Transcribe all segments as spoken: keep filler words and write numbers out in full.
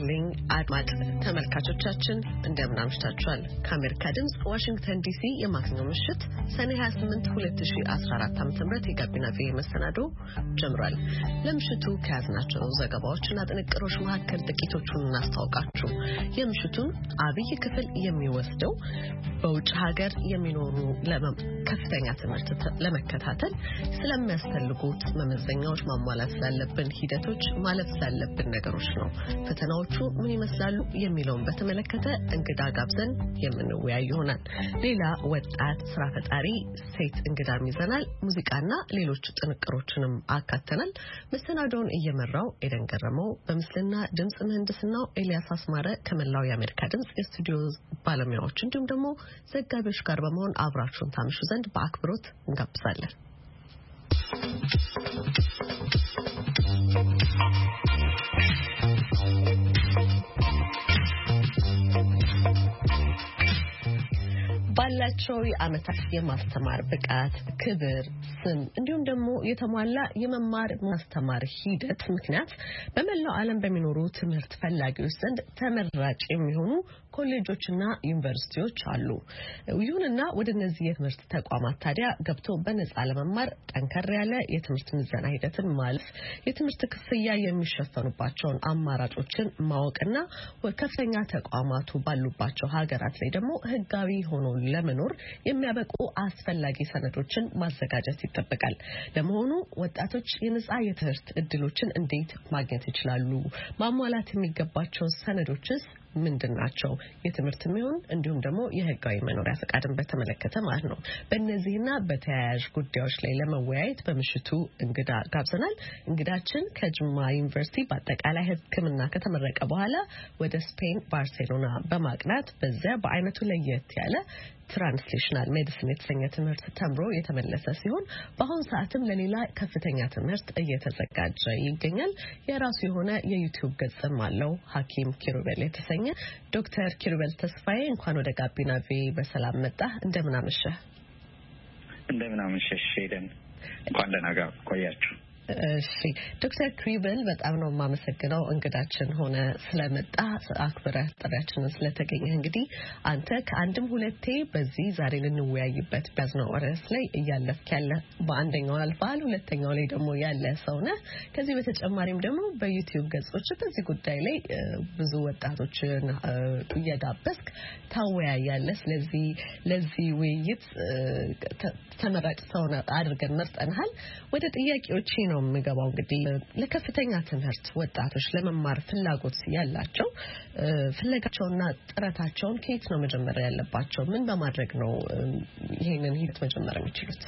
ይስጥልኝ አድማጭ ተመልካቾቻችን እንደምን አምሽታችኋል። ከአሜሪካ ድምጽ ዋሽንግተን ዲሲ የማክሰኞ ምሽት ሰኔ ሃያ ስምንት ሁለት ሺህ አስራ አራት ዓ.ም የጋቢና ቪኦኤ መሰናዶ ጀምሯል። ለምሽቱ ከያዝናቸው ዘገባዎችና ጥንቅሮች መካከል ጥቂቶቹን እናስተዋውቃችሁ። የምሽቱን አብይ ክፍል የሚወስደው በውጭ ሀገር የሚኖሩ ከፍተኛ ትምህርት ለመከታተል ስለሚያስፈልጉት መመዘኛዎች ማሟላት ስላለብን ሂደቶች ማለፍ ስላለብን ነገሮች ነው። ፈተናዎቹ ምን ይመስላሉ የሚለውን በተመለከተ እንግዳ ጋብዘን የምንወያይ ይሆናል። ሌላ ወጣት ስራ ፈጣሪ ሴት እንግዳም ይዘናል። ሙዚቃና ሌሎች ጥንቅሮችንም አካተናል። መሰናዶውን እየመራው ኤደን ገረመው፣ በምስልና ድምጽ ምህንድስናው ኤልያስ አስማረ ከመላው የአሜሪካ ድምጽ የስቱዲዮ ባለሙያዎች እንዲሁም ደግሞ ዘጋቢዎች ጋር በመሆን አብራችሁን ታምሹ ዘንድ በአክብሮት እንጋብዛለን። ባላቸው የዓመታት የማስተማር ብቃት፣ ክብር፣ ስም እንዲሁም ደግሞ የተሟላ የመማር ማስተማር ሂደት ምክንያት በመላው ዓለም በሚኖሩ ትምህርት ፈላጊዎች ዘንድ ተመራጭ የሚሆኑ ኮሌጆችና ዩኒቨርሲቲዎች አሉ። ይሁንና ወደ እነዚህ የትምህርት ተቋማት ታዲያ ገብቶ በነጻ ለመማር ጠንከር ያለ የትምህርት ምዘና ሂደትን ማለፍ፣ የትምህርት ክፍያ የሚሸፈኑባቸውን አማራጮችን ማወቅና ከፍተኛ ተቋማቱ ባሉባቸው ሀገራት ላይ ደግሞ ህጋዊ ሆኖ ለመኖር የሚያበቁ አስፈላጊ ሰነዶችን ማዘጋጀት ይጠበቃል። ለመሆኑ ወጣቶች የነጻ የትምህርት እድሎችን እንዴት ማግኘት ይችላሉ? ማሟላት የሚገባቸው ሰነዶችስ ምንድናቸው? የትምህርት የሚሆን እንዲሁም ደግሞ የህጋዊ መኖሪያ ፈቃድን በተመለከተ ማለት ነው። በእነዚህና በተያያዥ ጉዳዮች ላይ ለመወያየት በምሽቱ እንግዳ ጋብዘናል። እንግዳችን ከጅማ ዩኒቨርሲቲ በአጠቃላይ ሕክምና ከተመረቀ በኋላ ወደ ስፔን ባርሴሎና በማቅናት በዚያ በአይነቱ ለየት ያለ ትራንስሌሽናል ሜዲሲን የተሰኘ ትምህርት ተምሮ የተመለሰ ሲሆን በአሁኑ ሰዓትም ለሌላ ከፍተኛ ትምህርት እየተዘጋጀ ይገኛል። የራሱ የሆነ የዩቲዩብ ገጽም አለው። ሐኪም ኪሩቤል የተሰኘ ዶክተር ኪሩቤል ተስፋዬ እንኳን ወደ ጋቢና ቪኦኤ በሰላም መጣ። እንደምን አመሸህ? እንደምን አመሸሽ ሄደን። እንኳን ደህና ቆያችሁ። እሺ ዶክተር ኪሩቤል በጣም ነው የማመሰግነው እንግዳችን ሆነ ስለመጣ አክብረህ ጥሪያችንን ስለተገኘ። እንግዲህ አንተ ከአንድም ሁለቴ በዚህ ዛሬ ልንወያይበት በዝነው ርዕስ ላይ እያለፍክ ያለ በአንደኛው አልፋል፣ ሁለተኛው ላይ ደግሞ ያለ ሰው ነህ። ከዚህ በተጨማሪም ደግሞ በዩቲዩብ ገጾች በዚህ ጉዳይ ላይ ብዙ ወጣቶችን እየጋበዝክ ታወያያለህ። ስለዚህ ለዚህ ውይይት ተመራጭ ሰው አድርገን መርጠንሃል። ወደ ጥያቄዎች ነው የምገባው። እንግዲህ ለከፍተኛ ትምህርት ወጣቶች ለመማር ፍላጎት ያላቸው ፍላጎታቸውና ጥረታቸውን ከየት ነው መጀመር ያለባቸው? ምን በማድረግ ነው ይሄንን ሂደት መጀመር የሚችሉት?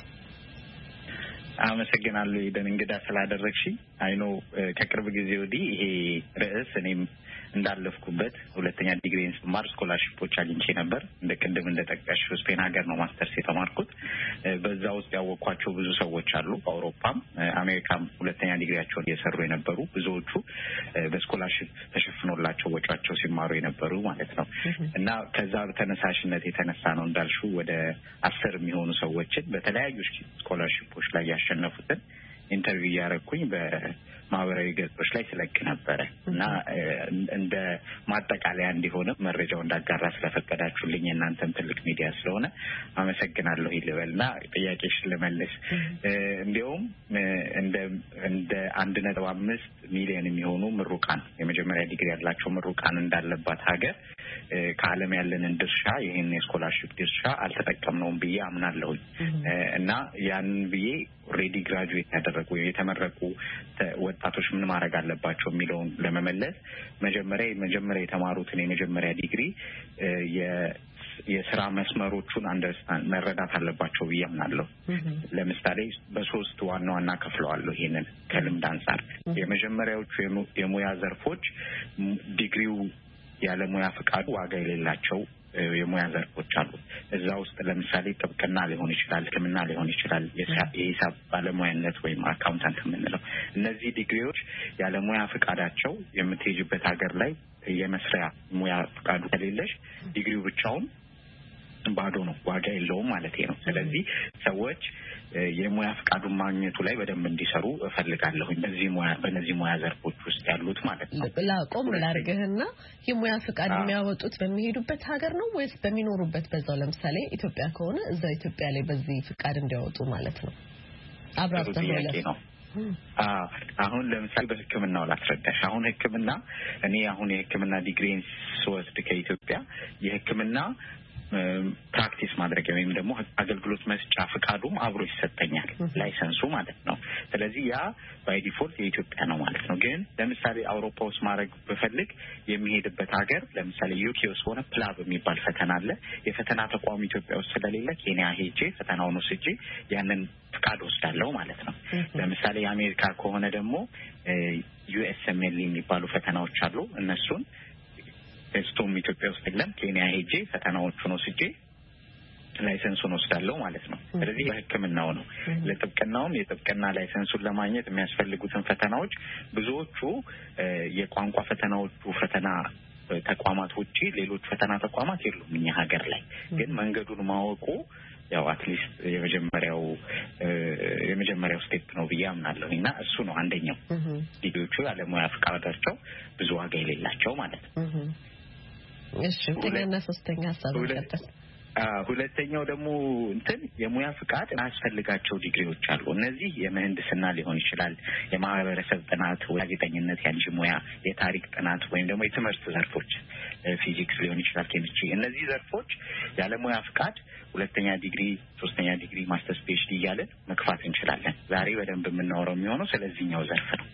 አመሰግናለሁ ይደን እንግዳ ስላደረግሽኝ። አይኖ ከቅርብ ጊዜ ወዲህ ይሄ ርዕስ እኔም እንዳለፍኩበት ሁለተኛ ዲግሪን ስማር ስኮላርሺፖች አግኝቼ ነበር። እንደ ቅድም እንደጠቀስሽው ስፔን ሀገር ነው ማስተርስ የተማርኩት። በዛ ውስጥ ያወቅኳቸው ብዙ ሰዎች አሉ። በአውሮፓም አሜሪካም ሁለተኛ ዲግሪያቸውን እየሰሩ የነበሩ ብዙዎቹ በስኮላርሺፕ ተሸፍኖላቸው ወጫቸው ሲማሩ የነበሩ ማለት ነው። እና ከዛ ተነሳሽነት የተነሳ ነው እንዳልሽው ወደ አስር የሚሆኑ ሰዎችን በተለያዩ ስኮላርሺፖች ላይ ያሸነፉትን ኢንተርቪው ያረኩኝ በማህበራዊ ገጾች ላይ ስለቅ ነበረ እና እንደ ማጠቃለያ እንዲሆን መረጃው እንዳጋራ ስለፈቀዳችሁልኝ እናንተም ትልቅ ሚዲያ ስለሆነ አመሰግናለሁ ይልበልና ጥያቄሽን ልመልስ። እንዲያውም እንደ እንደ አንድ ነጥብ አምስት ሚሊዮን የሚሆኑ ምሩቃን የመጀመሪያ ዲግሪ ያላቸው ምሩቃን እንዳለባት ሀገር ከዓለም ያለንን ድርሻ ይሄን የስኮላርሺፕ ድርሻ አልተጠቀምነውም ብዬ አምናለሁ እና ያን ብዬ ኦሬዲ ግራጁዌት ያደረጉ የተመረቁ ወጣቶች ምን ማድረግ አለባቸው የሚለውን ለመመለስ መጀመሪያ መጀመሪያ የተማሩትን የመጀመሪያ ዲግሪ የስራ መስመሮቹን አንደርስታንድ መረዳት አለባቸው ብዬ አምናለሁ። ለምሳሌ በሶስት ዋና ዋና ከፍለዋለሁ ይሄንን ከልምድ አንፃር። የመጀመሪያዎቹ የሙያ ዘርፎች ዲግሪው ያለ ሙያ ፍቃድ ዋጋ የሌላቸው የሙያ ዘርፎች አሉ። እዛ ውስጥ ለምሳሌ ጥብቅና ሊሆን ይችላል፣ ሕክምና ሊሆን ይችላል፣ የሂሳብ ባለሙያነት ወይም አካውንታንት የምንለው እነዚህ ዲግሪዎች ያለ ሙያ ፍቃዳቸው የምትሄጂበት ሀገር ላይ የመስሪያ ሙያ ፍቃዱ ከሌለሽ ዲግሪው ብቻውን ባዶ ነው ዋጋ የለውም ማለት ነው ስለዚህ ሰዎች የሙያ ፍቃዱን ማግኘቱ ላይ በደንብ እንዲሰሩ እፈልጋለሁ በዚህ ሙያ በነዚህ ሙያ ዘርፎች ውስጥ ያሉት ማለት ነው ለቆም ላርገህና የሙያ ፍቃድ የሚያወጡት በሚሄዱበት ሀገር ነው ወይስ በሚኖሩበት በዛው ለምሳሌ ኢትዮጵያ ከሆነ እዛ ኢትዮጵያ ላይ በዚህ ፍቃድ እንዲያወጡ ማለት ነው አብራርተህ ነው አሁን ለምሳሌ በህክምናው ላስረዳሽ አሁን ህክምና እኔ አሁን የህክምና ዲግሪን ስወስድ ከኢትዮጵያ የህክምና ፕራክቲስ ማድረግ ወይም ደግሞ አገልግሎት መስጫ ፍቃዱም አብሮ ይሰጠኛል ላይሰንሱ ማለት ነው ስለዚህ ያ ባይ ዲፎልት የኢትዮጵያ ነው ማለት ነው ግን ለምሳሌ አውሮፓ ውስጥ ማድረግ በፈልግ የሚሄድበት ሀገር ለምሳሌ ዩኬ ውስጥ ሆነ ፕላብ የሚባል ፈተና አለ የፈተና ተቋም ኢትዮጵያ ውስጥ ስለሌለ ኬንያ ሄጄ ፈተናውን ወስጄ ያንን ፍቃድ ወስዳለሁ ማለት ነው ለምሳሌ የአሜሪካ ከሆነ ደግሞ ዩኤስኤምኤል የሚባሉ ፈተናዎች አሉ እነሱን ስቶም ኢትዮጵያ ውስጥ የለም ኬንያ ሄጄ ፈተናዎቹን ወስጄ ላይሰንሱን ወስዳለሁ ማለት ነው ስለዚህ በህክምናው ነው ለጥብቅናውም የጥብቅና ላይሰንሱን ለማግኘት የሚያስፈልጉትን ፈተናዎች ብዙዎቹ የቋንቋ ፈተናዎቹ ፈተና ተቋማት ውጪ ሌሎች ፈተና ተቋማት የሉም እኛ ሀገር ላይ ግን መንገዱን ማወቁ ያው አትሊስት የመጀመሪያው የመጀመሪያው ስቴፕ ነው ብዬ አምናለሁና እሱ ነው አንደኛው ዲግሪዎቹ ያለሙያ ፍቃዳቸው ብዙ ዋጋ የሌላቸው ማለት ነው እሺ ሁለተኛና ሶስተኛ ሐሳብ እንቀጥል ሁለተኛው ደግሞ እንትን የሙያ ፍቃድ አስፈልጋቸው ዲግሪዎች አሉ እነዚህ የምህንድስና ሊሆን ይችላል የማህበረሰብ ጥናት ጋዜጠኝነት ያንቺ ሙያ የታሪክ ጥናት ወይም ደግሞ የትምህርት ዘርፎች ፊዚክስ ሊሆን ይችላል ኬሚስትሪ እነዚህ ዘርፎች ያለ ሙያ ፍቃድ ሁለተኛ ዲግሪ ሶስተኛ ዲግሪ ማስተርስ ፒኤችዲ እያለን መክፋት እንችላለን ዛሬ በደንብ የምናወራው የሚሆነው ስለዚህኛው ዘርፍ ነው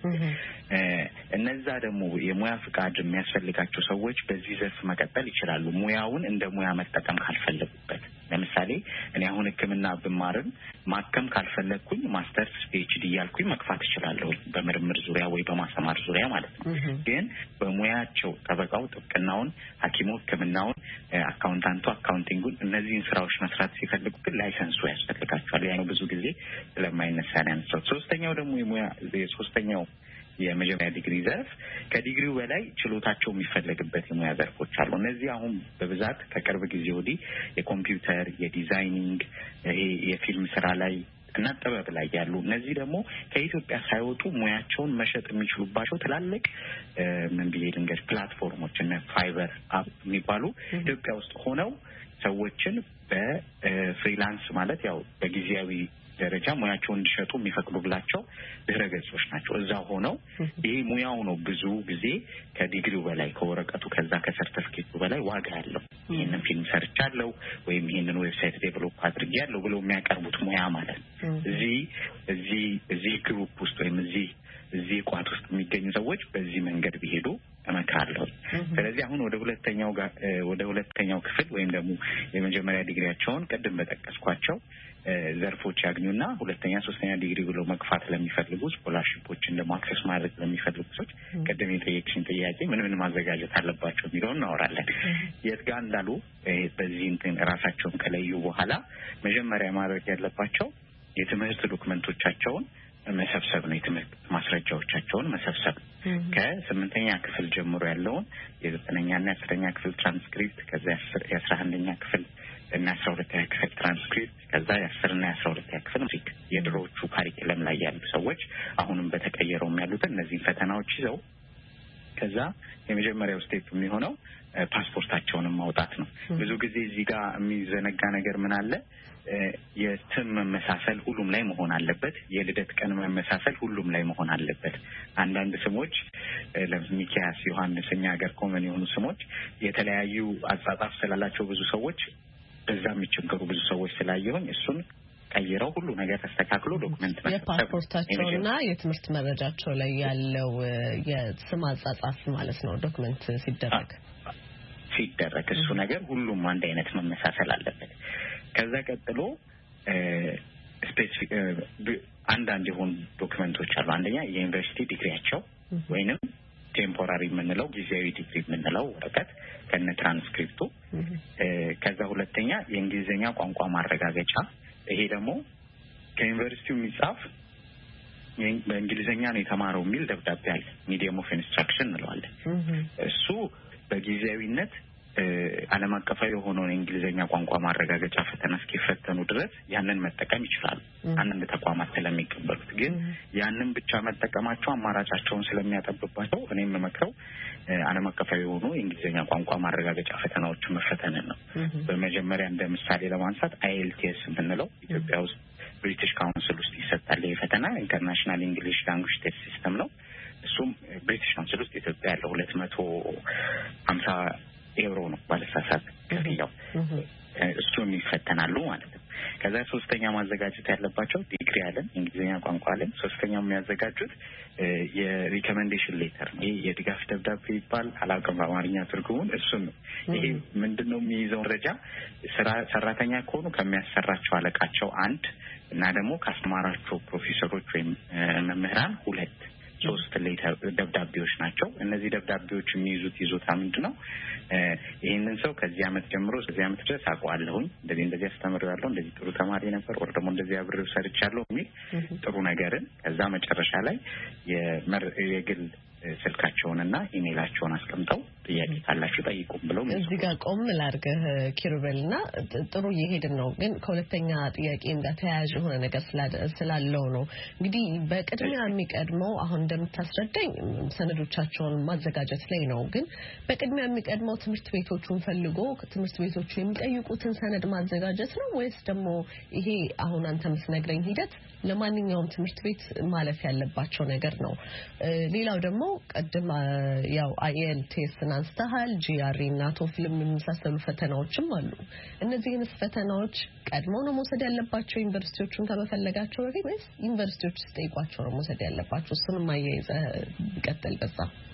እነዛ ደግሞ የሙያ ፍቃድ የሚያስፈልጋቸው ሰዎች በዚህ ዘርፍ መቀጠል ይችላሉ ሙያውን እንደ ሙያ መጠቀም ካልፈለጉበት ለምሳሌ እኔ አሁን ህክምና ብማርም ማከም ካልፈለኩኝ ማስተርስ ፒኤችዲ እያልኩኝ መክፋት እችላለሁ በምርምር ዙሪያ ወይ በማስተማር ዙሪያ ማለት ነው ግን በሙያቸው ጠበቃው ጥብቅናውን ሐኪሙ ህክምናውን አካውንታንቱ አካውንቲንጉን እነዚህን ስራዎች መስራት ሲፈልጉ ግን ላይሰንሱ ያስፈልጋቸዋል ያው ብዙ ጊዜ ስለማይነሳ ነው ሶስተኛው ደግሞ የሙያ የሶስተኛው የመጀመሪያ ዲግሪ ዘርፍ ከዲግሪው በላይ ችሎታቸው የሚፈልግበት የሙያ ዘርፎች አሉ እነዚህ አሁን በብዛት ከቅርብ ጊዜ ወዲህ የኮምፒውተር የዲዛይኒንግ ይሄ የፊልም ስራ ላይ እና ጥበብ ላይ ያሉ እነዚህ ደግሞ ከኢትዮጵያ ሳይወጡ ሙያቸውን መሸጥ የሚችሉባቸው ትላልቅ ምን ብዬ ድንገት ፕላትፎርሞች እና ፋይበር አፕ የሚባሉ ኢትዮጵያ ውስጥ ሆነው ሰዎችን በፍሪላንስ ማለት ያው በጊዜያዊ ደረጃ ሙያቸውን እንዲሸጡ የሚፈቅዱላቸው ድረ ገጾች ናቸው እዛ ሆነው ይሄ ሙያው ነው ብዙ ጊዜ ከዲግሪው በላይ ከወረቀቱ ከዛ ከሰርቲፊኬቱ በላይ ዋጋ ያለው ይሄንን ፊልም ሰርቻለሁ ወይም ይሄንን ዌብሳይት ዴቨሎፕ አድርጌያለሁ ብለው የሚያቀርቡት ሙያ ማለት እዚህ እዚህ እዚህ ግሩፕ ውስጥ ወይም እዚህ እዚህ ቋት ውስጥ የሚገኙ ሰዎች በዚህ መንገድ ቢሄዱ እመክራለሁ ስለዚህ አሁን ወደ ሁለተኛው ወደ ሁለተኛው ክፍል ወይም ደግሞ የመጀመሪያ ዲግሪያቸውን ቀደም በተጠቀስኳቸው ዘርፎች ያግኙና ሁለተኛ ሶስተኛ ዲግሪ ብለው መግፋት ለሚፈልጉ ስኮላርሺፖችን ደግሞ አክሰስ ማድረግ ለሚፈልጉ ሰዎች ቀደም የጠየቅሽኝ ጥያቄ ምን ምን ማዘጋጀት አለባቸው የሚለውን እናወራለን የት ጋር እንዳሉ በዚህ እንትን ራሳቸውን ከለዩ በኋላ መጀመሪያ ማድረግ ያለባቸው የትምህርት ዶክመንቶቻቸውን መሰብሰብ ነው የትምህርት ማስረጃዎቻቸውን መሰብሰብ ከስምንተኛ ክፍል ጀምሮ ያለውን የዘጠነኛና የአስረኛ ክፍል ትራንስክሪፕት ከዛ የአስራ አንደኛ ክፍል እና አስራ ሁለተኛ ክፍል ትራንስክሪፕት ከዛ የአስር እና የአስራ ሁለተኛ ክፍል ሙዚክ የድሮዎቹ ካሪኩለም ላይ ያሉ ሰዎች አሁንም በተቀየረው ያሉት እነዚህ ፈተናዎች ይዘው ከዛ የመጀመሪያው ስቴፕ የሚሆነው ፓስፖርታቸውን ማውጣት ነው ብዙ ጊዜ እዚህ ጋር የሚዘነጋ ነገር ምን አለ የስም መመሳሰል ሁሉም ላይ መሆን አለበት የልደት ቀን መመሳሰል ሁሉም ላይ መሆን አለበት አንዳንድ ስሞች ለሚኪያስ ዮሐንስኛ ሀገር ኮመን የሆኑ ስሞች የተለያዩ አጻጻፍ ስላላቸው ብዙ ሰዎች በዛ የሚቸገሩ ብዙ ሰዎች ስላየሁኝ እሱን ቀይረው ሁሉ ነገር ተስተካክሎ ዶክመንት መስጠት የፓስፖርታቸውና የትምህርት መረጃቸው ላይ ያለው የስም አጻጻፍ ማለት ነው ዶክመንት ሲደረግ ሲደረግ እሱ ነገር ሁሉም አንድ አይነት መመሳሰል አለበት ከዛ ቀጥሎ ስፔሲፊክ አንዳንድ የሆኑ ዶክመንቶች አሉ አንደኛ የዩኒቨርሲቲ ዲግሪያቸው ወይንም ቴምፖራሪ የምንለው ጊዜያዊ ዲግሪ የምንለው ወረቀት ከነ ትራንስክሪፕቱ ከዛ ሁለተኛ የእንግሊዝኛ ቋንቋ ማረጋገጫ ይሄ ደግሞ ከዩኒቨርሲቲው የሚጻፍ በእንግሊዝኛ ነው የተማረው የሚል ደብዳቤ አለ ሚዲየም ኦፍ ኢንስትራክሽን እንለዋለን እሱ በጊዜያዊነት ዓለም አቀፋዊ የሆነውን እንግሊዘኛ ቋንቋ ማረጋገጫ ፈተና እስኪፈተኑ ድረስ ያንን መጠቀም ይችላሉ። አንድ ተቋማት ስለሚቀበሉት ግን ያንን ብቻ መጠቀማቸው አማራጫቸውን ስለሚያጠብባቸው እኔ የምመክረው ዓለም አቀፋዊ የሆኑ እንግሊዘኛ ቋንቋ ማረጋገጫ ፈተናዎች መፈተንን ነው። በመጀመሪያ እንደ ምሳሌ ለማንሳት አይ ኤል ቲ ኤስ የምንለው ኢትዮጵያ ውስጥ ብሪቲሽ ካውንስል ውስጥ ይሰጣል። ይሄ ፈተና ኢንተርናሽናል እንግሊሽ ላንጉዌጅ ቴስት ሲስተም ነው። እሱም ብሪቲሽ ካውንስል ውስጥ ኢትዮጵያ ያለው ሁለት መቶ ሀምሳ ኤውሮ ነው ባለሳሳት ከፍያው እሱም ይፈተናሉ ማለት ነው። ከዛ ሶስተኛ ማዘጋጀት ያለባቸው ዲግሪ አለን እንግሊዝኛ ቋንቋ አለን። ሶስተኛው የሚያዘጋጁት የሪኮሜንዴሽን ሌተር ነው። ይሄ የድጋፍ ደብዳቤ ይባል አላውቅም በአማርኛ ትርጉሙን። እሱን ነው ይሄ ምንድነው የሚይዘው መረጃ ስራ ሰራተኛ ከሆኑ ከሚያሰራቸው አለቃቸው አንድ እና ደግሞ ካስተማራቸው ፕሮፌሰሮች ወይም መምህራን ሁለት ሶስት ደብዳቤዎች ናቸው። እነዚህ ደብዳቤዎች የሚይዙት ይዞታ ምንድነው? ይሄንን ሰው ከዚህ አመት ጀምሮ እስከዚህ አመት ድረስ አውቀዋለሁኝ፣ እንደዚህ እንደዚህ አስተምሬዋለሁ፣ እንደዚህ ጥሩ ተማሪ ነበር፣ ወር ደግሞ እንደዚህ አብሬው ሰርቻለሁ የሚል ጥሩ ነገርን ከዛ መጨረሻ ላይ የግል ስልካቸውንና ኢሜይላቸውን አስቀምጠው ጥያቄ ካላችሁ ጠይቁም ብለው እዚህ ጋር ቆም ላድርግህ ኪሩቤልና ጥሩ እየሄድን ነው፣ ግን ከሁለተኛ ጥያቄ ጋር ተያያዥ የሆነ ነገር ስላለው ነው። እንግዲህ በቅድሚያ የሚቀድመው አሁን እንደምታስረዳኝ ሰነዶቻቸውን ማዘጋጀት ላይ ነው። ግን በቅድሚያ የሚቀድመው ትምህርት ቤቶቹን ፈልጎ ትምህርት ቤቶቹ የሚጠይቁትን ሰነድ ማዘጋጀት ነው ወይስ ደግሞ ይሄ አሁን አንተ የምትነግረኝ ሂደት ለማንኛውም ትምህርት ቤት ማለፍ ያለባቸው ነገር ነው? ሌላው ደግሞ ቀድም ያው አይ ኤል ቲ ኤስ አንስተሃል፣ ጂ አር ኢ እና ቶፍልም የሚመሳሰሉ ፈተናዎችም አሉ። እነዚህን ፈተናዎች ቀድመው ነው መውሰድ ያለባቸው ዩኒቨርሲቲዎቹን ከመፈለጋቸው በፊት ወይስ ዩኒቨርሲቲዎች ሲጠይቋቸው ነው መውሰድ ያለባቸው? እሱንም አያይዘህ ቀጥል በዛ።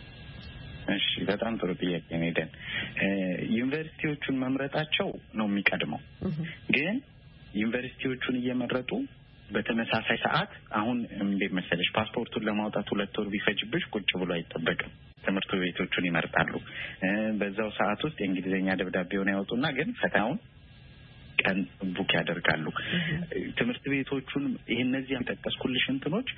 እሺ በጣም ጥሩ ጥያቄ ነው። ደን ዩኒቨርሲቲዎቹን መምረጣቸው ነው የሚቀድመው። ግን ዩኒቨርሲቲዎቹን እየመረጡ በተመሳሳይ ሰዓት አሁን እንዴት መሰለሽ ፓስፖርቱን ለማውጣት ሁለት ወር ቢፈጅብሽ ቁጭ ብሎ አይጠበቅም። ትምህርት ቤቶቹን ይመርጣሉ። በዛው ሰዓት ውስጥ የእንግሊዝኛ ደብዳቤውን ያወጡና ግን ፈተናውን ቀን ቡክ ያደርጋሉ። ትምህርት ቤቶቹን ይሄ እነዚህ ያጠቀስኩልሽ እንትኖች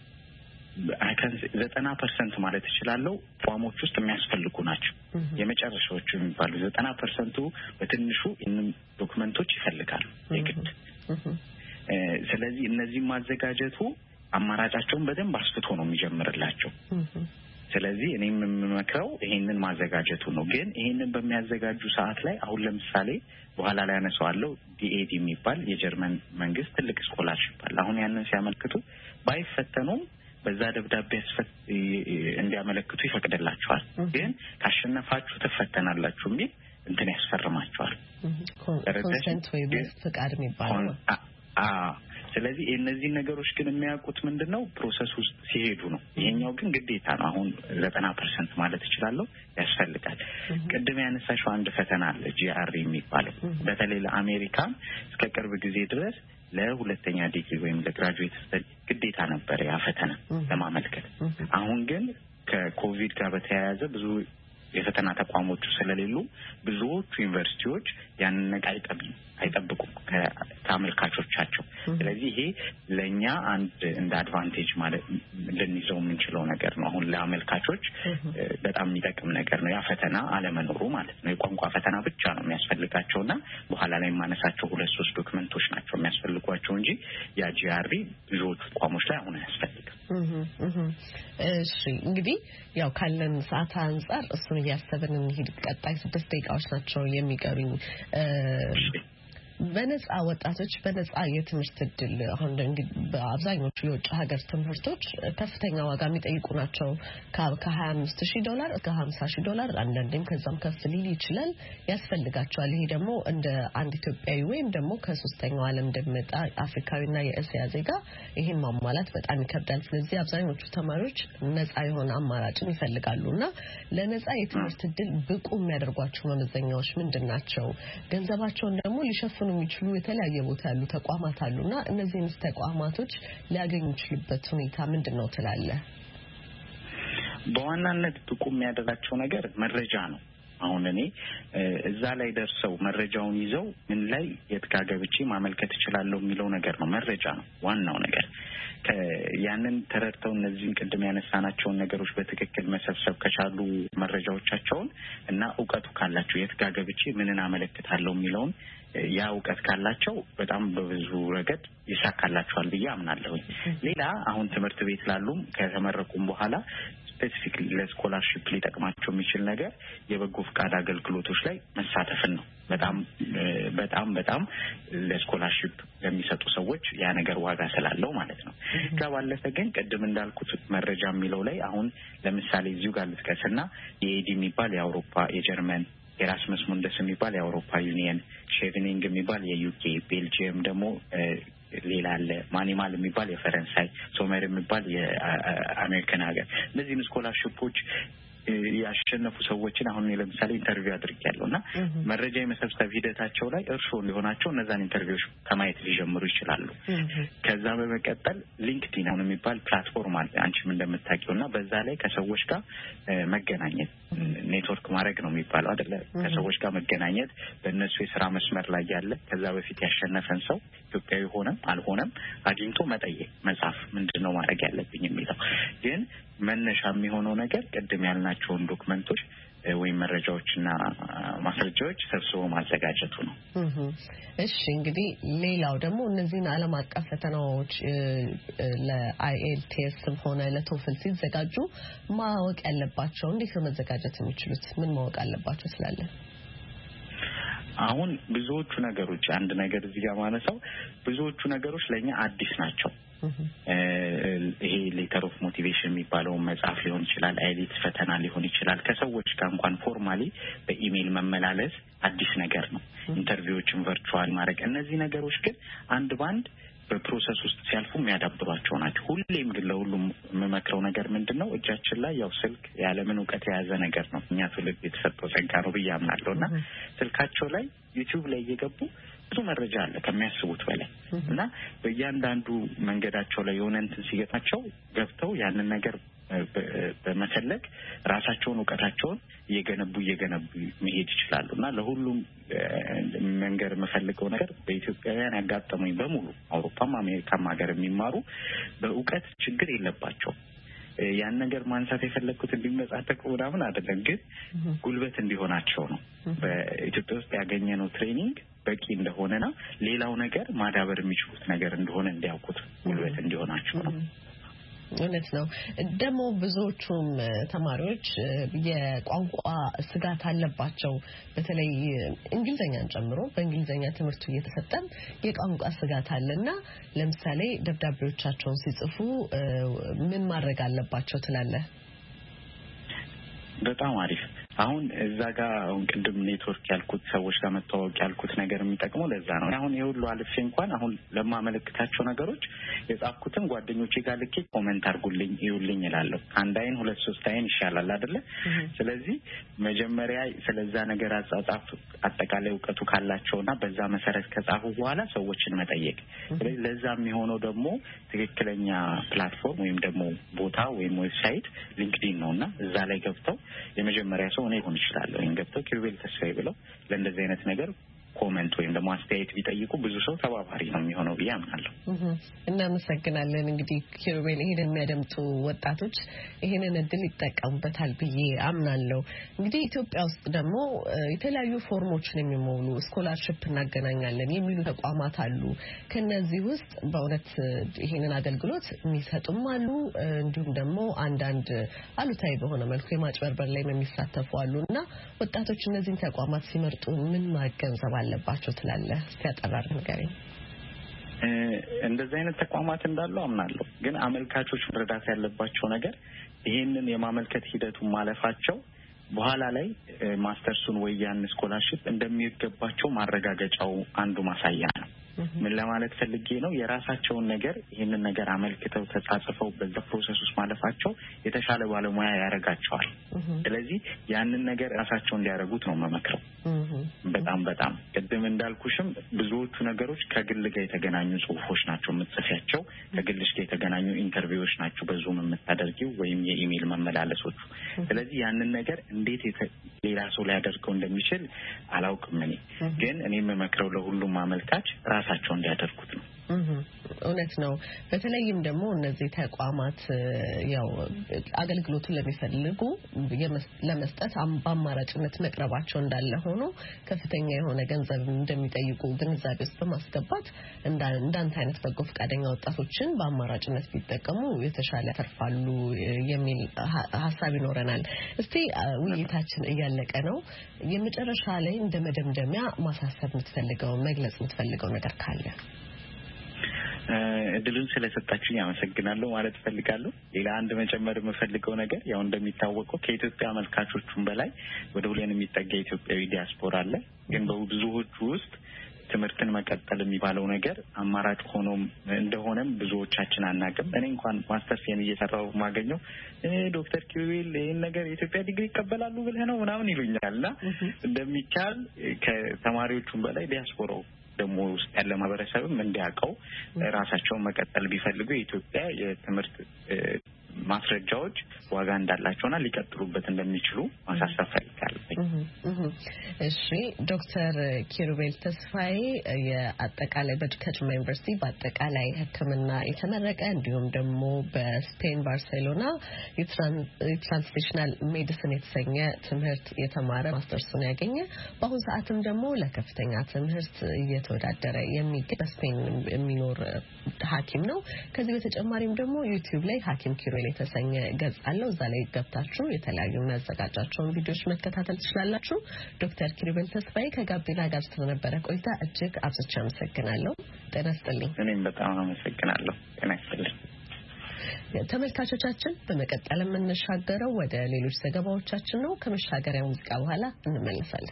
ዘጠና ፐርሰንት ማለት እችላለሁ ፎርሞች ውስጥ የሚያስፈልጉ ናቸው። የመጨረሻዎቹ የሚባሉ ዘጠና ፐርሰንቱ በትንሹ እነም ዶክመንቶች ይፈልጋሉ የግድ። ስለዚህ እነዚህ ማዘጋጀቱ አማራጫቸውን በደንብ አስፍቶ ነው የሚጀምርላቸው። ስለዚህ እኔም የምመክረው ይሄንን ማዘጋጀቱ ነው። ግን ይሄንን በሚያዘጋጁ ሰዓት ላይ አሁን ለምሳሌ በኋላ ላይ ያነሳዋለሁ ዲኤዲ የሚባል የጀርመን መንግስት ትልቅ ስኮላርሺፕ አለ። አሁን ያንን ሲያመልክቱ ባይፈተኑም በዛ ደብዳቤ እንዲያመለክቱ ይፈቅድላቸዋል። ግን ካሸነፋችሁ ትፈተናላችሁ የሚል እንትን ያስፈርማቸዋል። ኮንሰንት ወይ ፍቃድ የሚባለው አዎ። ስለዚህ እነዚህ ነገሮች ግን የሚያውቁት ምንድነው ፕሮሰስ ውስጥ ሲሄዱ ነው። ይሄኛው ግን ግዴታ ነው። አሁን ዘጠና ፐርሰንት ማለት እችላለሁ ያስፈልጋል። ቅድም ያነሳሽው አንድ ፈተና አለ ጂ አር ኢ የሚባለው በተለይ ለአሜሪካ እስከ ቅርብ ጊዜ ድረስ ለሁለተኛ ዲግሪ ወይም ለግራጁዌት ስተዲ ግዴታ ነበር ያ ፈተና ለማመልከት። አሁን ግን ከኮቪድ ጋር በተያያዘ ብዙ የፈተና ተቋሞቹ ስለሌሉ ብዙዎቹ ዩኒቨርሲቲዎች ያንን ነገር አይጠብቁም አይጠብቁም ከአመልካቾቻቸው። ስለዚህ ይሄ ለኛ አንድ እንደ አድቫንቴጅ ማለት ልንይዘው የምንችለው ነገር ነው። አሁን ለአመልካቾች በጣም የሚጠቅም ነገር ነው ያ ፈተና አለመኖሩ ማለት ነው። የቋንቋ ፈተና ብቻ ነው የሚያስፈልጋቸውና በኋላ ላይ የማነሳቸው ሁለት ሶስት ዶክመንቶች ናቸው የሚያስፈልጓቸው እንጂ ያ ጂ አር ኢ ብዙዎቹ ተቋሞች ላይ አሁን አያስፈልግም። እሺ እንግዲህ ያው ካለን ሰዓት አንፃር እሱን እያሰብን እንሂድ። ቀጣይ ስድስት ደቂቃዎች ናቸው የሚቀሩኝ። በነጻ ወጣቶች በነጻ የትምህርት እድል አሁን እንግዲህ በአብዛኞቹ የውጭ ሀገር ትምህርቶች ከፍተኛ ዋጋ የሚጠይቁ ናቸው። ከሀያ አምስት ሺህ ዶላር እስከ ሀምሳ ሺህ ዶላር አንዳንዴም ከዛም ከፍ ሊል ይችላል ያስፈልጋቸዋል። ይሄ ደግሞ እንደ አንድ ኢትዮጵያዊ ወይም ደግሞ ከሶስተኛው ዓለም እንደመጣ አፍሪካዊና የእስያ ዜጋ ይሄን ማሟላት በጣም ይከብዳል። ስለዚህ አብዛኞቹ ተማሪዎች ነጻ የሆነ አማራጭን ይፈልጋሉና ለነጻ የትምህርት እድል ብቁ የሚያደርጓቸው መመዘኛዎች ምንድናቸው? ገንዘባቸውን ደግሞ ሊሸፍኑ የሚችሉ የተለያየ ቦታ ያሉ ተቋማት አሉና እነዚህን ተቋማቶች ሊያገኙ ይችላልበት ሁኔታ ምንድነው ትላለህ? በዋናነት ብቁ የሚያደርጋቸው ነገር መረጃ ነው። አሁን እኔ እዛ ላይ ደርሰው መረጃውን ይዘው ምን ላይ የትጋገብቼ ማመልከት እችላለሁ የሚለው ነገር ነው። መረጃ ነው ዋናው ነገር። ያንን ተረድተው እነዚህን ቅድም ያነሳናቸው ነገሮች በትክክል መሰብሰብ ከቻሉ መረጃዎቻቸውን እና ዕውቀቱ ካላቸው የት ጋር ገብቼ ምንን አመለክታለሁ የሚለውን ያ ዕውቀት ካላቸው በጣም በብዙ ረገድ ይሳካላቸዋል ብዬ አምናለሁ። ሌላ አሁን ትምህርት ቤት ላሉም ከተመረቁም በኋላ ስፔሲፊክ ለስኮላርሺፕ ሊጠቅማቸው የሚችል ነገር የበጎ ፍቃድ አገልግሎቶች ላይ መሳተፍን ነው። በጣም በጣም በጣም ለስኮላርሺፕ ለሚሰጡ ሰዎች ያ ነገር ዋጋ ስላለው ማለት ነው። ከባለፈ ግን ቅድም እንዳልኩት መረጃ የሚለው ላይ አሁን ለምሳሌ እዚሁ ጋር ልጥቀስና የኤዲ የሚባል የአውሮፓ የጀርመን፣ ኤራስመስ ሙንደስ የሚባል የአውሮፓ ዩኒየን፣ ሼቪኒንግ የሚባል የዩኬ፣ ቤልጂየም ደግሞ ሌላ አለ፣ ማኒማል የሚባል የፈረንሳይ፣ ሶመር የሚባል የአሜሪካን ሀገር እነዚህን ስኮላርሺፖች ያሸነፉ ሰዎችን አሁን ለምሳሌ ኢንተርቪው አድርጌያለሁና መረጃ የመሰብሰብ ሂደታቸው ላይ እርሾ ሊሆናቸው እነዛን ኢንተርቪዎች ከማየት ሊጀምሩ ይችላሉ። ከዛ በመቀጠል ሊንክድኢን አሁን የሚባል ፕላትፎርም አለ አንቺም እንደምታውቂውና በዛ ላይ ከሰዎች ጋር መገናኘት ኔትወርክ ማድረግ ነው የሚባለው አይደለ? ከሰዎች ጋር መገናኘት በእነሱ የስራ መስመር ላይ ያለ ከዛ በፊት ያሸነፈን ሰው ኢትዮጵያዊ ሆነም አልሆነም አግኝቶ መጠየቅ፣ መጻፍ ምንድነው ማድረግ ያለብኝ የሚለው ግን መነሻ የሚሆነው ነገር ቅድም ያልናቸውን ዶክመንቶች ወይም መረጃዎችና ማስረጃዎች ሰብስቦ ማዘጋጀቱ ነው። እሺ እንግዲህ ሌላው ደግሞ እነዚህን ዓለም አቀፍ ፈተናዎች ለአይኤልቲኤስም ሆነ ለቶፍል ሲዘጋጁ ማወቅ ያለባቸው እንዴት ነው መዘጋጀት የሚችሉት? ምን ማወቅ አለባቸው ስላለ? አሁን ብዙዎቹ ነገሮች አንድ ነገር እዚህ ጋር ማነሳው ብዙዎቹ ነገሮች ለኛ አዲስ ናቸው። ይሄ ሌተር ኦፍ ሞቲቬሽን የሚባለው መጽሐፍ ሊሆን ይችላል፣ አይኤልቲኤስ ፈተና ሊሆን ይችላል። ከሰዎች ጋር እንኳን ፎርማሊ በኢሜል መመላለስ አዲስ ነገር ነው። ኢንተርቪዎችን ቨርቹዋል ማድረግ እነዚህ ነገሮች ግን አንድ ባንድ በፕሮሰስ ውስጥ ሲያልፉ የሚያዳብሯቸው ናቸው። ሁሌም ግን ለሁሉም የምመክረው ነገር ምንድነው እጃችን ላይ ያው ስልክ ያለምን ዕውቀት የያዘ ነገር ነው። እኛ ትውልድ የተሰጠው ጸጋ ነው ብዬ አምናለሁና ስልካቸው ላይ ዩቲዩብ ላይ እየገቡ ብዙ መረጃ አለ ከሚያስቡት በላይ እና በእያንዳንዱ መንገዳቸው ላይ የሆነ እንትን ሲገጣቸው ገብተው ያንን ነገር በመፈለግ ራሳቸውን ዕውቀታቸውን እየገነቡ እየገነቡ መሄድ ይችላሉ እና ለሁሉም መንገር የምፈልገው ነገር በኢትዮጵያውያን ያጋጠሙኝ በሙሉ አውሮፓም አሜሪካም ሀገር የሚማሩ በዕውቀት ችግር የለባቸው። ያን ነገር ማንሳት የፈለኩት እንዲመጻደቁ ምናምን አይደለም፣ ግን ጉልበት እንዲሆናቸው ነው። በኢትዮጵያ ውስጥ ያገኘነው ትሬኒንግ በቂ እንደሆነና ሌላው ነገር ማዳበር የሚችሉት ነገር እንደሆነ እንዲያውቁት ጉልበት እንዲሆናቸው ነው። እውነት ነው። ደግሞ ብዙዎቹም ተማሪዎች የቋንቋ ስጋት አለባቸው። በተለይ እንግሊዘኛን ጨምሮ በእንግሊዘኛ ትምህርቱ እየተሰጠም የቋንቋ ስጋት አለና ለምሳሌ ደብዳቤዎቻቸውን ሲጽፉ ምን ማድረግ አለባቸው ትላለህ? በጣም አሪፍ። አሁን እዛ ጋር አሁን ቅድም ኔትወርክ ያልኩት ሰዎች ጋር መተዋወቅ ያልኩት ነገር የሚጠቅመው ለዛ ነው። አሁን የሁሉ አልፌ እንኳን አሁን ለማመለክታቸው ነገሮች የጻፍኩትን ጓደኞቼ ጋር ልኬ ኮሜንት አድርጉልኝ ይውልኝ እላለሁ። አንድ አይን ሁለት ሶስት አይን ይሻላል አይደለ? ስለዚህ መጀመሪያ ስለዛ ነገር አጻጻፍ አጠቃላይ ዕውቀቱ ካላቸውና በዛ መሰረት ከጻፉ በኋላ ሰዎችን መጠየቅ። ስለዚህ ለዛ የሚሆነው ደግሞ ትክክለኛ ፕላትፎርም ወይም ደግሞ ቦታ ወይም ዌብሳይት ሊንክድኢን ነውና እዛ ላይ ገብተው የመጀመሪያ ሰው እኔ ሆን ይችላል ወይም ገብተው ኪሩቤል ተስፋዬ ብለው ለእንደዚህ አይነት ነገር ኮሜንት ወይም ደግሞ አስተያየት ቢጠይቁ ብዙ ሰው ተባባሪ ነው የሚሆነው ብዬ አምናለሁ። እናመሰግናለን። እንግዲህ ኪሩቤል ይሄን የሚያደምጡ ወጣቶች ይሄንን እድል ይጠቀሙበታል ብዬ አምናለሁ። እንግዲህ ኢትዮጵያ ውስጥ ደግሞ የተለያዩ ፎርሞችን የሚሞሉ ስኮላርሺፕ እናገናኛለን የሚሉ ተቋማት አሉ። ከነዚህ ውስጥ በእውነት ይሄንን አገልግሎት የሚሰጡም አሉ፣ እንዲሁም ደግሞ አንዳንድ አሉታዊ በሆነ መልኩ የማጭበርበር ላይ የሚሳተፉ አሉና ወጣቶች እነዚህን ተቋማት ሲመርጡ ምን ማገንዘብ አለባቸው ትላለህ? እስቲ አጠራር ንገረኝ። እንደዚህ አይነት ተቋማት እንዳሉ አምናለሁ፣ ግን አመልካቾች መረዳት ያለባቸው ነገር ይሄንን የማመልከት ሂደቱን ማለፋቸው በኋላ ላይ ማስተርሱን ወይ ያን ስኮላርሺፕ እንደሚገባቸው ማረጋገጫው አንዱ ማሳያ ነው። ምን ለማለት ፈልጌ ነው? የራሳቸውን ነገር ይሄንን ነገር አመልክተው ተጻጽፈው በዛ ፕሮሰስ ውስጥ ማለፋቸው የተሻለ ባለሙያ ያረጋቸዋል። ስለዚህ ያንን ነገር ራሳቸው እንዲያረጉት ነው መመክረው። በጣም በጣም ቅድም እንዳልኩሽም ብዙዎቹ ነገሮች ከግል ጋር የተገናኙ ጽሁፎች ናቸው የምትጽፊያቸው፣ ከግልሽ ጋር የተገናኙ ኢንተርቪዎች ናቸው በዙም የምታደርጊው ወይም የኢሜል መመላለሶቹ። ስለዚህ ያንን ነገር እንዴት ሌላ ሰው ሊያደርገው እንደሚችል አላውቅም። እኔ ግን እኔ የምመክረው ለሁሉም አመልካች ራሳቸው እንዲያደርጉት ነው። እውነት ነው በተለይም ደግሞ እነዚህ ተቋማት ያው አገልግሎቱን ለሚፈልጉ ለመስጠት በአማራጭነት መቅረባቸው እንዳለ ሆኖ ከፍተኛ የሆነ ገንዘብ እንደሚጠይቁ ግንዛቤ ውስጥ በማስገባት እንዳንተ አይነት በጎ ፈቃደኛ ወጣቶችን በአማራጭነት ቢጠቀሙ የተሻለ ያተርፋሉ የሚል ሐሳብ ይኖረናል። እስቲ ውይይታችን እያለቀ ነው። የመጨረሻ ላይ እንደ መደምደሚያ ማሳሰብ የምትፈልገው መግለጽ የምትፈልገው ነገር ካለ? እድሉን ስለሰጣችሁኝ አመሰግናለሁ ማለት ፈልጋለሁ። ሌላ አንድ መጨመር የምፈልገው ነገር ያው እንደሚታወቀው ከኢትዮጵያ መልካቾቹም በላይ ወደ ሁሌን የሚጠጋ ኢትዮጵያዊ ዲያስፖራ አለ። ግን በብዙዎቹ ውስጥ ትምህርትን መቀጠል የሚባለው ነገር አማራጭ ሆኖ እንደሆነም ብዙዎቻችን አናውቅም። እኔ እንኳን ማስተርሴን እየሰራሁ ማገኘው እኔ ዶክተር ኪሩቤል ይሄን ነገር የኢትዮጵያ ዲግሪ ይቀበላሉ ብለህ ነው ምናምን ይሉኛልና እንደሚቻል ከተማሪዎቹም በላይ ዲያስፖራው ደግሞ ውስጥ ያለ ማህበረሰብም እንዲያውቀው ራሳቸውን መቀጠል ቢፈልጉ የኢትዮጵያ የትምህርት ማስረጃዎች ዋጋ እንዳላቸውና ሊቀጥሉበት እንደሚችሉ ማሳሰብ ፈልጋለሁ። እሺ ዶክተር ኪሩቤል ተስፋዬ የአጠቃላይ በጅማ ዩኒቨርሲቲ በአጠቃላይ ሕክምና የተመረቀ እንዲሁም ደግሞ በስፔን ባርሴሎና የትራንስሌሽናል ሜዲሲን የተሰኘ ትምህርት የተማረ ማስተርሱን ያገኘ በአሁኑ ሰዓትም ደግሞ ለከፍተኛ ትምህርት እየተወዳደረ የሚገኝ በስፔን የሚኖር ሐኪም ነው። ከዚህ በተጨማሪም ደግሞ ዩቲዩብ ላይ ሐኪም ኪሩቤል የተሰኘ ገጽ አለው። እዛ ላይ ገብታችሁ የተለያዩ የሚያዘጋጃቸውን ቪዲዮዎች መከታተል ትችላላችሁ። ዶክተር ኪሩቤል ተስፋዬ ከጋቢና ጋር ስለነበረ ቆይታ እጅግ አብዝቼ አመሰግናለሁ። ጤና ይስጥልኝ። እኔም በጣም አመሰግናለሁ። ጤና ይስጥልኝ። ተመልካቾቻችን በመቀጠል የምንሻገረው ወደ ሌሎች ዘገባዎቻችን ነው። ከመሻገሪያ ሙዚቃ በኋላ እንመለሳለን።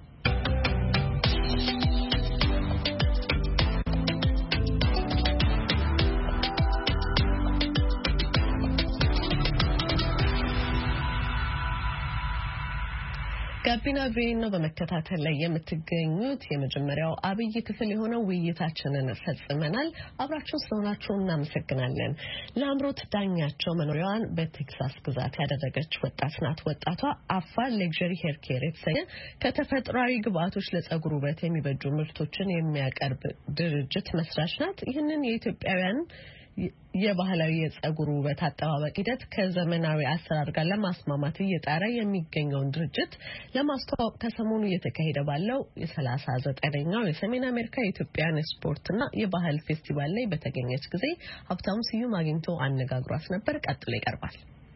ጋቢና ቪኦኤ ነው በመከታተል ላይ የምትገኙት። የመጀመሪያው አብይ ክፍል የሆነው ውይይታችንን ፈጽመናል። አብራችሁ ስለሆናችሁ እናመሰግናለን። ለአምሮት ዳኛቸው መኖሪያዋን በቴክሳስ ግዛት ያደረገች ወጣት ናት። ወጣቷ አፋር ሌክዠሪ ሄር ኬር የተሰኘ ከተፈጥሯዊ ግብአቶች ለጸጉር ውበት የሚበጁ ምርቶችን የሚያቀርብ ድርጅት መስራች ናት። ይህንን የኢትዮጵያውያን የባህላዊ የጸጉር ውበት አጠባበቅ ሂደት ከዘመናዊ አሰራር ጋር ለማስማማት እየጣረ የሚገኘውን ድርጅት ለማስተዋወቅ ከሰሞኑ እየተካሄደ ባለው የሰላሳ ዘጠነኛው የሰሜን አሜሪካ የኢትዮጵያን ስፖርትና የባህል ፌስቲቫል ላይ በተገኘች ጊዜ ሀብታሙ ስዩም አግኝቶ አነጋግሯት ነበር። ቀጥሎ ይቀርባል።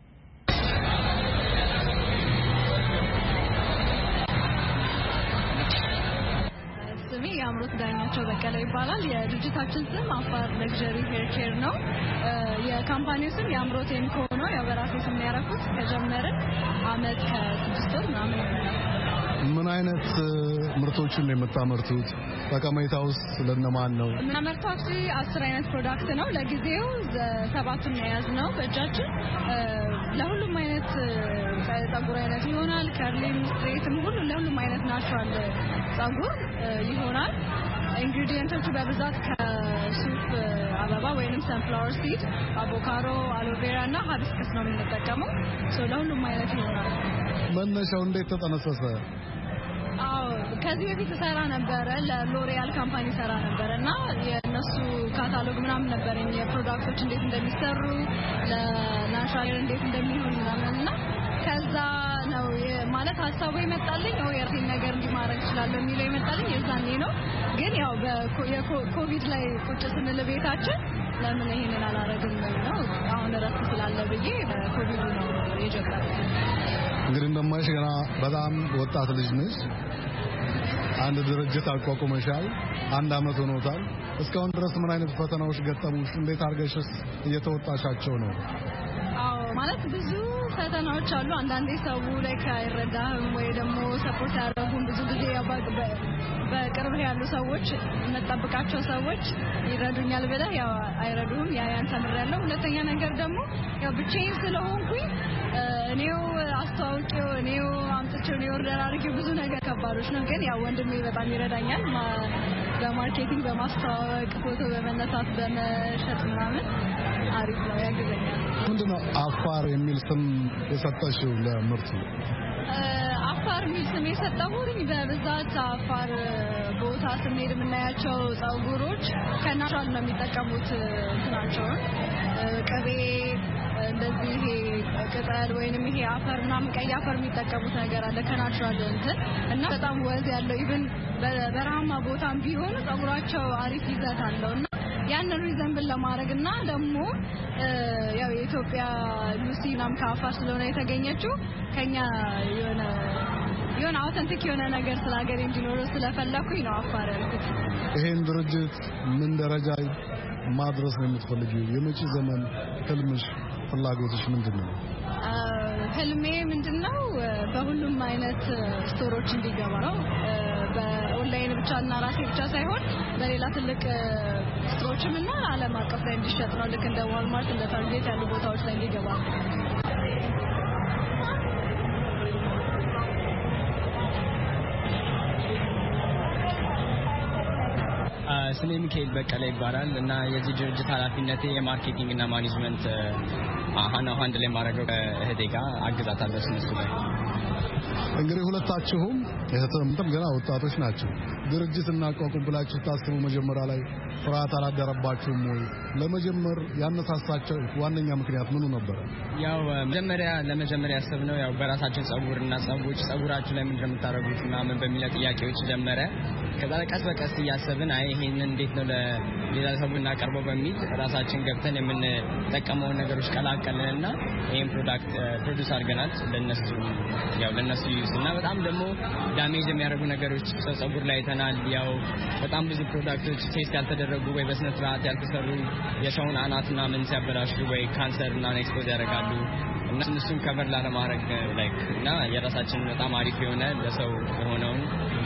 አምሮት ዳኛቸው በቀለ ይባላል። የድርጅታችን ስም አፋር ሌክዠሪ ሄር ኬር ነው። የካምፓኒው ስም የአምሮት ኤንኮ ነው። ያው በራሴ ስም ያረኩት ከጀመርን አመት ከስድስት ወር ምናምን ነው። ምን አይነት ምርቶችን ነው የምታመርቱት? ጠቀሜታውስ ለነማን ነው? የምናመርተው አስር አይነት ፕሮዳክት ነው። ለጊዜው ሰባቱን የያዝ ነው በእጃችን። ለሁሉም አይነት ጸጉር አይነት ይሆናል። ከርሊም፣ ስትሬትም ሁሉ ለሁሉም አይነት ናቹራል ጸጉር ይሆናል። ኢንግሪዲየንቶቹ በብዛት ከሱፍ አበባ ወይንም ሰንፍላወር ሲድ፣ አቮካዶ፣ አሎቬራ እና ሀቢስከስ ነው የምንጠቀመው። ሶ ለሁሉም አይነት ይሆናል። መነሻው እንዴት ተጠነሰሰ? አዎ ከዚህ በፊት ሰራ ነበር። ለሎሪያል ካምፓኒ ሰራ ነበርና የነሱ ካታሎግ ምናምን ነበርኝ የፕሮዳክቶች እንዴት እንደሚሰሩ ለናሽናል እንዴት እንደሚሆን ምናምንና ከዛ ነው ማለት ሀሳቡ የመጣልኝ ነው የራሴን ነገር እንዲማረግ ይችላልው የሚለው የመጣልኝ የዛኔ ነው። ግን ያው በኮቪድ ላይ ቁጭ ስንል ቤታችን ለምን ይሄንን አላረግም ነው አሁን እረፍት ስላለ ብዬ በኮቪድ ነው የጀመርኩት። እንግዲህ እንደማይሽ ገና በጣም ወጣት ልጅ ነሽ። አንድ ድርጅት አቋቁመሻል። አንድ አመት ሆኖታል። እስካሁን ድረስ ምን አይነት ፈተናዎች ገጠሙሽ? እንዴት አድርገሽስ እየተወጣሻቸው ነው? አዎ ማለት ብዙ ፈተናዎች አሉ። አንዳንዴ ሰው ላይ ካይረዳህም ወይ ደግሞ ሰፖርት ያደረጉም ብዙ ጊዜ በቅርብ ያሉ ሰዎች የምጠብቃቸው ሰዎች ይረዱኛል ብለህ ያው አይረዱህም። ያ ያን ተምሬያለሁ። ሁለተኛ ነገር ደግሞ ያው ብቻዬን ስለሆንኩኝ እኔው አስተዋውቄው እኔው አምጥቼው እኔው ኦርደር አድርጌው ብዙ ነገር ከባዶች ነው። ግን ያው ወንድሜ በጣም ይረዳኛል በማርኬቲንግ በማስተዋወቅ ፎቶ በመነሳት በመሸጥ ምናምን አሪፍ ነው ያግዘኛል። ምንድነው አፋር የሚል ስም የሰጠሽው ለምርቱ? አፋር የሚል ስም የሰጠሁት በብዛት አፋር ቦታ ስንሄድ የምናያቸው ጸጉሮች ከናቹራል ነው የሚጠቀሙት እንትናቸው ቅቤ እንደዚህ ይሄ ቅጠል ወይንም ይሄ አፈር ምናምን ቀይ አፈር የሚጠቀሙት ነገር አለ ከናቹራል እንትን እና በጣም ወዝ ያለው ኢቭን በበረሃማ ቦታም ቢሆን ጸጉራቸው አሪፍ ይዘት አለውና ያንን ሪዘምብል ለማድረግና ደግሞ ያው የኢትዮጵያ ሉሲናም ከአፋር ስለሆነ የተገኘችው ከኛ የሆነ የሆነ አውተንቲክ የሆነ ነገር ስለሀገር እንዲኖር ስለፈለኩኝ ነው አፋር ያልኩት። ይሄን ድርጅት ምን ደረጃ ማድረስ ነው የምትፈልጊው? የመጪ ዘመን ህልምሽ ፍላጎትሽ ምንድነው? ህልሜ ምንድነው? በሁሉም አይነት ስቶሮች እንዲገባ ነው። በኦንላይን ብቻ እና ራሴ ብቻ ሳይሆን በሌላ ትልቅ ስቶሮችም እና ዓለም አቀፍ ላይ እንዲሸጥ ነው። ልክ እንደ ዋልማርት እንደ ታርጌት ያሉ ቦታዎች ላይ እንዲገባ ነው። ስሜ ሚካኤል በቀለ ይባላል እና የዚህ ድርጅት ኃላፊነቴ የማርኬቲንግ እና ማኔጅመንት አሁን አንድ ላይ ማድረገው እህቴ ጋር አግዛታለሁ እሱ ላይ። እንግዲህ ሁለታችሁም እህትም ገና ወጣቶች ናቸው። ድርጅት እናቋቁም ብላችሁ ታስቡ መጀመሪያ ላይ ፍርሃት አላደረባችሁም ወይ? ለመጀመር ያነሳሳቸው ዋነኛ ምክንያት ምኑ ነበር? ያው መጀመሪያ ለመጀመሪያ ያሰብነው ያው በራሳችን ጸጉርና ጸጉሮች ጸጉራችሁ ላይ ምን እንደምታደርጉት እና ምን በሚለው ጥያቄዎች ጀመረ። ከዛ ቀስ በቀስ እያሰብን አይ ይሄን እንዴት ነው ለሌላ ሰው እናቀርበው በሚል ራሳችን ገብተን የምንጠቀመው ነገሮች ቀላቀለንና ይሄን ፕሮዳክት ፕሮዲዩስ አድርገናል ለነሱ ያው ለነሱ እና በጣም ደግሞ ዳሜጅ የሚያደርጉ ነገሮች ጸጉር ላይ ተናል። ያው በጣም ብዙ ፕሮዳክቶች ቴስት ያልተደረጉ ወይ በስነ ስርዓት ያልተሰሩ የሰውን አናትና ምን ሲያበላሹ ወይ ካንሰር እና ኤክስፖዝ ያደርጋሉ እና እሱን ከቨር ላለማድረግ ላይክ እና የራሳችን በጣም አሪፍ የሆነ ለሰው የሆነውን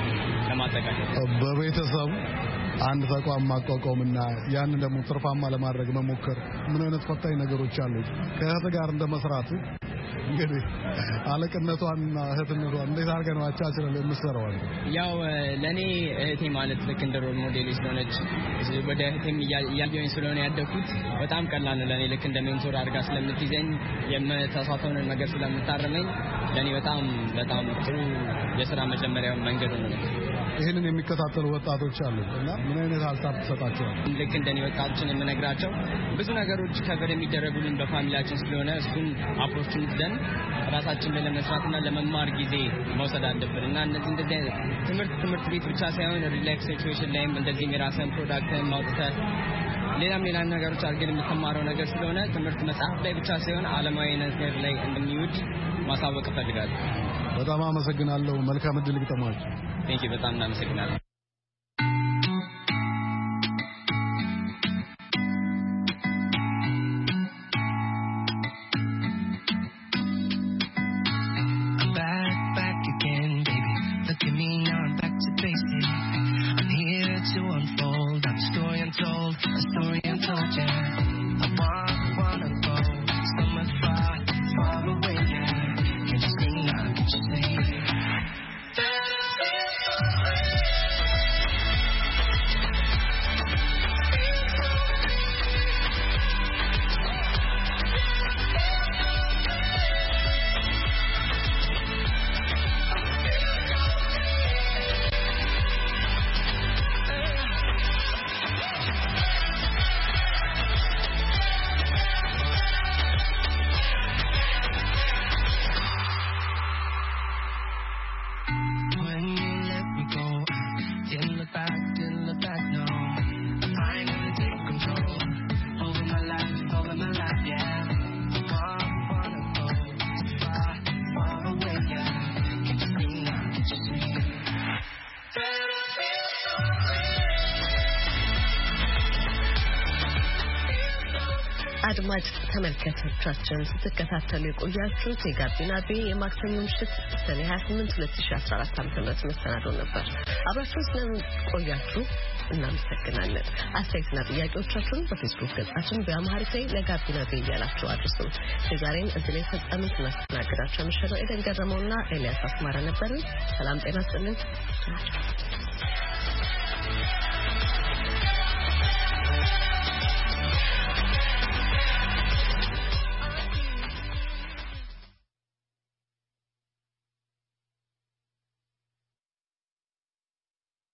ለማጠቃለል በቤተሰብ አንድ ተቋም ማቋቋምና ያን ደግሞ ትርፋማ ለማድረግ መሞከር ምን አይነት ፈታኝ ነገሮች አሉት? ከእህት ጋር እንደመስራት እንግዲህ አለቅነቷንና እህትነቷን እንዴት አድርገህ ነው አቻችለህ የምትሰራው? ያው ለኔ እህቴ ማለት ልክ እንደ ሮል ሞዴል ስለሆነች ወደ እህቴም እያየሁኝ ስለሆነ ያደኩት በጣም ቀላል ነው ለኔ። ልክ እንደ ሜንቶር አድርጋ ስለምትይዘኝ የምተሳሳተውን ነገር ስለምታረመኝ ለኔ በጣም በጣም ጥሩ የሥራ መጀመሪያው መንገድ ነው። ይሄንን የሚከታተሉ ወጣቶች አሉ እና ምን አይነት ሀሳብ ትሰጣቸዋል? ልክ እንደኔ ወጣቶችን የምነግራቸው ብዙ ነገሮች ከበር የሚደረጉልን በፋሚሊያችን ስለሆነ እሱን ኦፖርቹኒቲ ደን ራሳችን ለመስራትና ለመማር ጊዜ መውሰድ አለብን እና እነዚህ እንደዚህ ትምህርት ትምህርት ቤት ብቻ ሳይሆን ሪላክስ ሲቹዌሽን ላይም እንደዚህ የራስን ፕሮዳክትን ማውጣት ሌላም ሌላ ነገሮች አድርገን የምትማረው ነገር ስለሆነ ትምህርት መጽሐፍ ላይ ብቻ ሳይሆን ዓለማዊ ነገር ላይ እንደሚውድ ማሳወቅ እፈልጋለሁ። በጣም አመሰግናለሁ። መልካም እድል ይግጠማችሁ። ቴንክ ዩ በጣም እናመሰግናለን። አድማጭ ተመልካቾቻችን ስትከታተሉ የቆያችሁት የጋቢና ቤ የማክሰኞ ምሽት ሰኔ ሃያ ስምንት ሁለት ሺህ አስራ አራት ዓ.ም መሰናዶ ነበር። አብራችሁን ስለቆያችሁ እናመሰግናለን። አስተያየትና ጥያቄዎቻችሁን በፌስቡክ ገጻችን በአማርኛ ላይ ለጋቢና ቤ እያላችሁ አድርሱ። የዛሬን እዚህ ላይ ፈጻሚት እናስተናግዳችሁ ምሽት ኤደን ገረመውና ኤልያስ አስማራ ነበርን። ሰላም ጤና ይስጥልን።